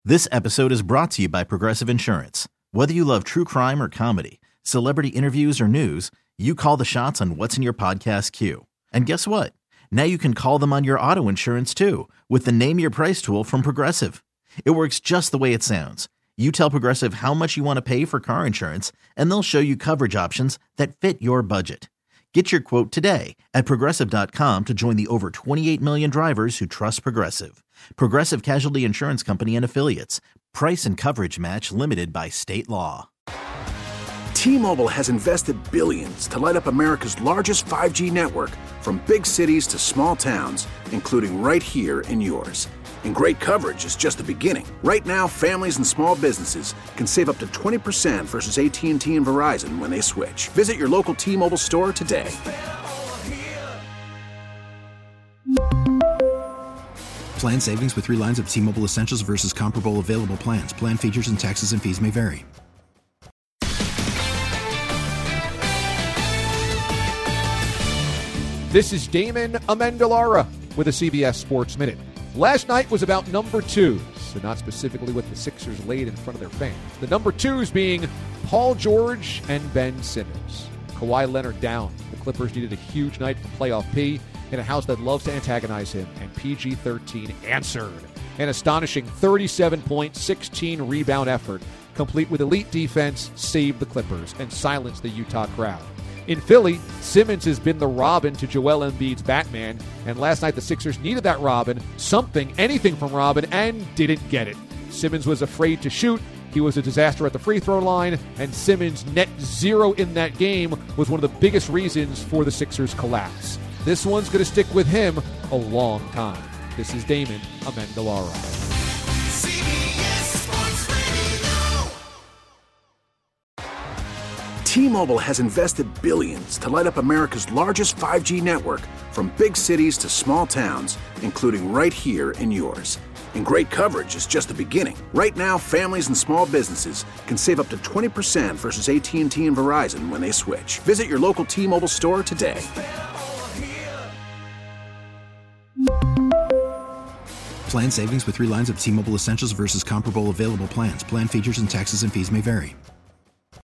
This episode is brought to you by Progressive Insurance. Whether you love true crime or comedy, celebrity interviews or news, you call the shots on what's in your podcast queue. And guess what? Now you can call them on your auto insurance too with the Name Your Price tool from Progressive. It works just the way it sounds. You tell Progressive how much you want to pay for car insurance, and they'll show you coverage options that fit your budget. Get your quote today at Progressive.com to join the over 28 million drivers who trust Progressive. Progressive Casualty Insurance Company and Affiliates. Price and coverage match limited by state law. T-Mobile has invested billions to light up America's largest 5G network, from big cities to small towns, including right here in yours. And great coverage is just the beginning. Right now, families and small businesses can save up to 20% versus AT&T and Verizon when they switch. Visit your local T-Mobile store today. Plan savings with 3 lines of T-Mobile Essentials versus comparable available plans. Plan features and taxes and fees may vary. This is Damon Amendolara with a CBS Sports Minute. Last night was about number twos, so not specifically what the Sixers laid in front of their fans. The number twos being Paul George and Ben Simmons. Kawhi Leonard down. The Clippers needed a huge night for playoff P in a house that loves to antagonize him, and PG-13 answered. An astonishing 37-point, 16-rebound effort, complete with elite defense, saved the Clippers and silenced the Utah crowd. In Philly, Simmons has been the Robin to Joel Embiid's Batman, and last night the Sixers needed that Robin, anything from Robin, and didn't get it. Simmons was afraid to shoot, he was a disaster at the free throw line, and Simmons' net zero in that game was one of the biggest reasons for the Sixers' collapse. This one's going to stick with him a long time. This is Damon Amendolara. T-Mobile has invested billions to light up America's largest 5G network, from big cities to small towns, including right here in yours. And great coverage is just the beginning. Right now, families and small businesses can save up to 20% versus AT&T and Verizon when they switch. Visit your local T-Mobile store today. Plan savings with 3 lines of T-Mobile Essentials versus comparable available plans. Plan features and taxes and fees may vary.